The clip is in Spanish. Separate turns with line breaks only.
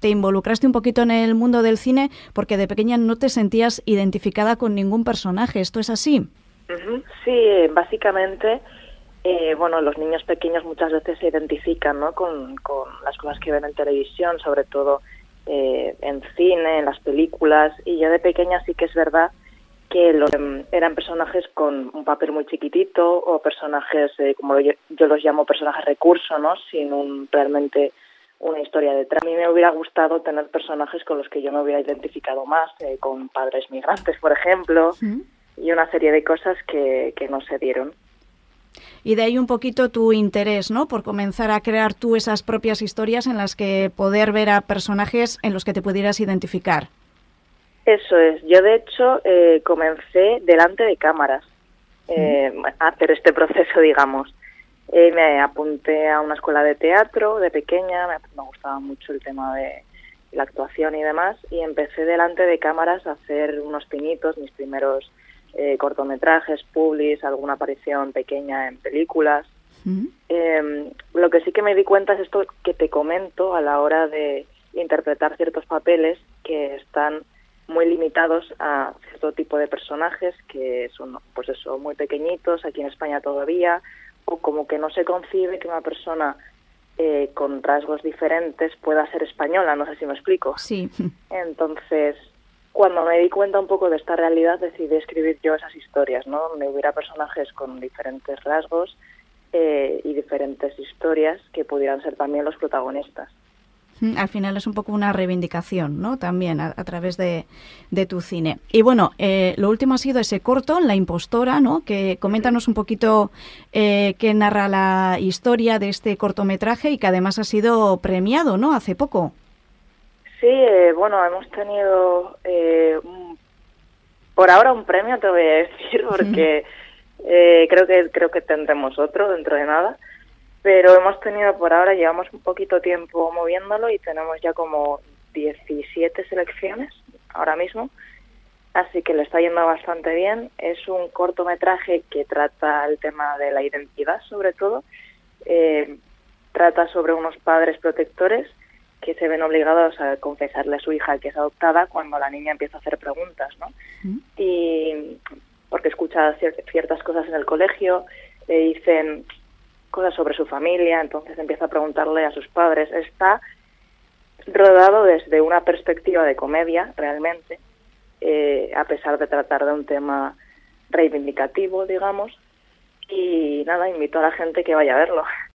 te involucraste un poquito en el mundo del cine porque de pequeña no te sentías identificada con ningún personaje. ¿Esto es así?
Sí, básicamente, bueno, los niños pequeños muchas veces se identifican, ¿no?, con las cosas que ven en televisión, sobre todo en cine, en las películas, y yo de pequeña sí que es verdad que eran personajes con un papel muy chiquitito o personajes, como yo los llamo personajes recurso, ¿no?, sin realmente una historia detrás. A mí me hubiera gustado tener personajes con los que yo me hubiera identificado más, con padres migrantes, por ejemplo, y una serie de cosas que no se dieron.
Y de ahí un poquito tu interés, ¿no?, por comenzar a crear tú esas propias historias en las que poder ver a personajes en los que te pudieras identificar.
Eso es. Yo, de hecho, comencé delante de cámaras a hacer este proceso, digamos. Me apunté a una escuela de teatro de pequeña, me gustaba mucho el tema de la actuación y demás, y empecé delante de cámaras a hacer unos pinitos, mis primeros cortometrajes, publis, alguna aparición pequeña en películas. Lo que sí que me di cuenta es esto que te comento a la hora de interpretar ciertos papeles que están muy limitados a cierto tipo de personajes que son, pues eso, muy pequeñitos aquí en España todavía, o como que no se concibe que una persona con rasgos diferentes pueda ser española, no sé si me explico.
Sí.
Entonces, cuando me di cuenta un poco de esta realidad, decidí escribir yo esas historias, ¿no?, donde hubiera personajes con diferentes rasgos y diferentes historias que pudieran ser también los protagonistas.
Al final es un poco una reivindicación, ¿no?, también a través de tu cine. Y bueno, lo último ha sido ese corto, La impostora, ¿no?, que coméntanos un poquito qué narra la historia de este cortometraje y que además ha sido premiado, ¿no?, hace poco.
Sí, bueno, hemos tenido por ahora un premio, te voy a decir, porque creo que tendremos otro dentro de nada. Pero hemos tenido por ahora, llevamos un poquito tiempo moviéndolo y tenemos ya como 17 selecciones ahora mismo, así que le está yendo bastante bien. Es un cortometraje que trata el tema de la identidad, sobre todo. Trata sobre unos padres protectores que se ven obligados a confesarle a su hija que es adoptada cuando la niña empieza a hacer preguntas, ¿no? Y porque escucha ciertas cosas en el colegio, le dicen cosas sobre su familia, entonces empieza a preguntarle a sus padres. Está rodado desde una perspectiva de comedia, realmente, a pesar de tratar de un tema reivindicativo, digamos, y nada, invito a la gente que vaya a verlo.